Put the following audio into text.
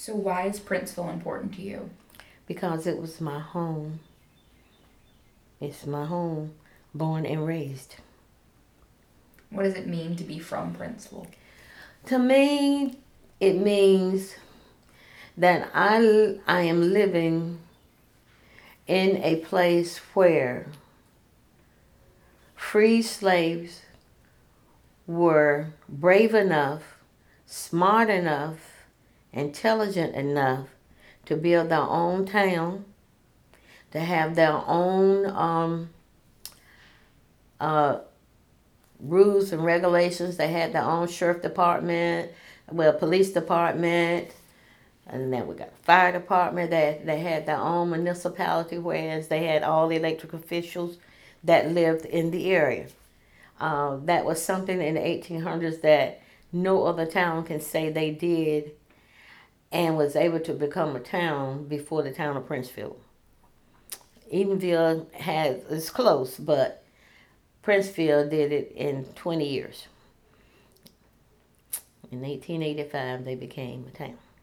So why is Princeville important to you? Because it was my home. It's my home, born and raised. What does it mean to be from Princeville? To me, it means that I am living in a place where free slaves were brave enough, smart enough, intelligent enough to build their own town, to have their own rules and regulations. They had their own sheriff department, police department, and then we got a fire department that they had their own municipality, whereas they had all the electric officials that lived in the area. That was something in the 1800s that no other town can say they did and was able to become a town before the town of Princeville. Edenville is close, but Princeville did it in 20 years. In 1885, they became a town.